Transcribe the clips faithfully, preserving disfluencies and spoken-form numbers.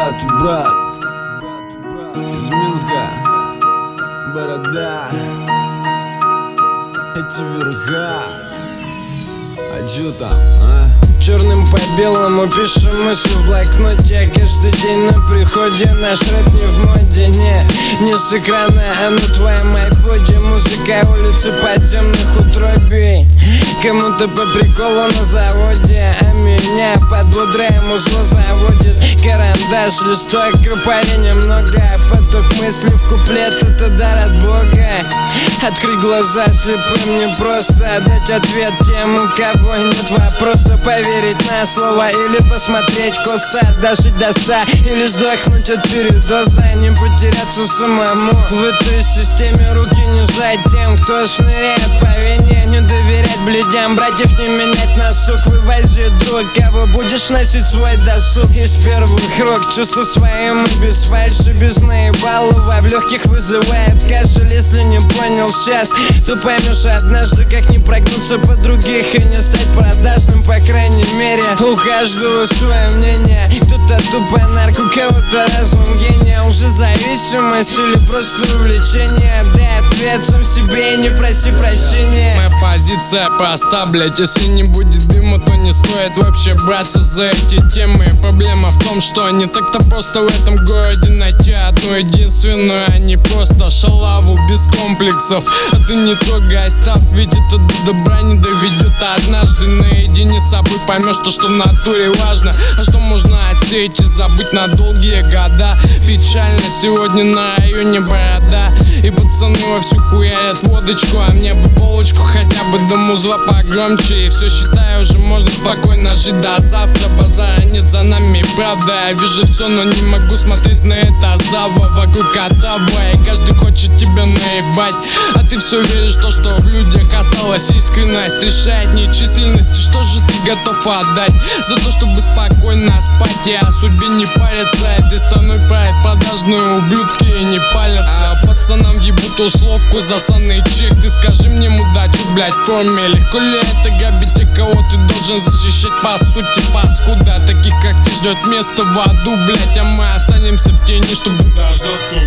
Брат, брат, из Минска, борода, эти верха. А чё там, а? Черным по белому пишем мысли в блокноте. Каждый день на приходе наш рэп не в моде. Не, не с экрана, а на твоем айподе. Музыка улицы подземных утробий. Кому-то по приколу на заводе, а меня под бодрое музло заводит. Карандаш, листок, кропали немного. Поток мыслей в куплет, это дар от Бога. Открыть глаза слепым непросто. Дать ответ тем, у кого нет вопроса. Поверить на слово или посмотреть косо. Дожить до ста или сдохнуть от передоза. Не потеряться самому в этой системе. Руки не жать тем, кто шныряет по вине. Не доверять бледям, братьев не менять на сук. Вывози друг, кого будешь носить свой досуг. Из первых рук чувство своим и без фальши, без наебалова. В легких вызывает кашель. Если не понял сейчас, то поймешь однажды, как не прогнуться под других и не стать продажным. По крайней мере, у каждого свое мнение. Кто-то тупо нарк, у кого-то разум гения. Уже зависимость или просто увлечение. Дай ответ сам себе и не проси прощения. Моя позиция проста, блять. Если не будет дыма, то не стоит вообще браться за эти темы. Проблема в том, что не так-то просто в этом городе найти одну единственную, а не просто шалаву без комплексов. А ты не трогай, став, ведь это до добра не доведет. А однажды наедине с собой поймешь то, что в натуре важно. А что можно отсеять и забыть на долгие года. Печально сегодня на районе борода. И пацаны вовсю хуярят водочку, а мне бы полочку хотя бы до музла погромче. И все считаю, уже можно спокойно жить до завтра. Базара нет за нами, правда. Я вижу все, но не могу смотреть на это зава. Вокруг отава, и каждый хочет тебя наебать. А ты все веришь в то, что в людях осталась искренность. Решает не численность, и что же ты готов отдать за то, чтобы спокойно спать и о судьбе не париться. Этой страной правят продажные ублюдки и не палятся. А пацанам ебут условку за санный чек. Ты скажи мне, мудачу, блять, в форме. Легко ли это грабить те, кого ты должен защищать? По сути, паскуда. Таких, как ты, ждет место в аду, блять. А мы останемся в тени, чтобы дождаться.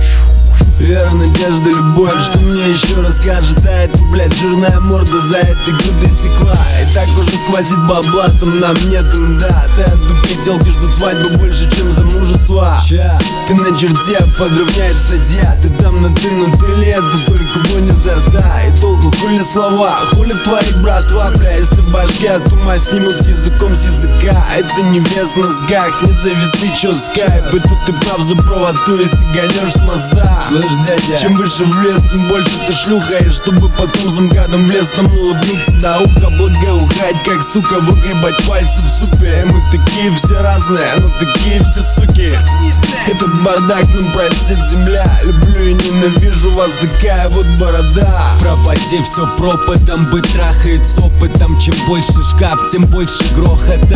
Вера, надежда, любовь, что мне еще расскажет. А это, блядь, жирная морда за этой грудой стекла. И так уже сквозит бабла, там нам нету, да. Ты от дупи телки ждут свадьбы больше, чем замужество. Ты на черте, подровняет статья. Ты там на ты, но ты ли это только вонь изо рта. И толку хули слова, хули творит братва, бля. Если башки от ума снимут с языком с языка. Это небесно сгах, не зависи, чё скайп. И тут ты прав за правоту, если гонешь с моста. Дядя. Чем выше в лес, тем больше ты шлюха. И чтобы потом за МКАДом в лес там улыбнуться до уха. Благоухать, как сука, выгребать пальцы в супе. Мы такие все разные, но такие все суки. Этот бардак, ну простит земля. Люблю и ненавижу вас, такая вот борода. Пропади все пропадом, быть трахает с опытом. Чем больше шкаф, тем больше грохота.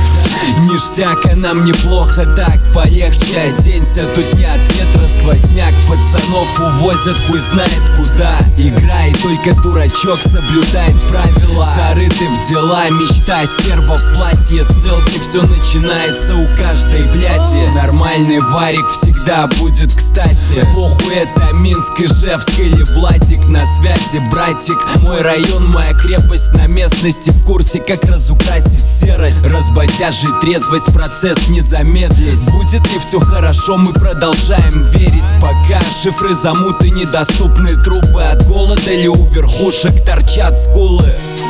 Ништяк, а нам неплохо так. Полегче оденься, тут не от ветра сквозняк. Пацанов увозят хуй знает куда. Играй, только дурачок соблюдает правила. Зарыты в дела, мечта, стерва в платье. С целки все начинается у каждой бляди. Нормальный варик всегда будет кстати. Похуй, это Минск, Ижевск или Владик. На связи, братик, мой район, моя крепость. На местности в курсе, как разукрасить серость. Разбодяжить трезвость, процесс не замедлить. Будет ли все хорошо, мы продолжаем верить. Пока шифры замуты, недоступны трубы. От голода ли у верхушек торчат скулы.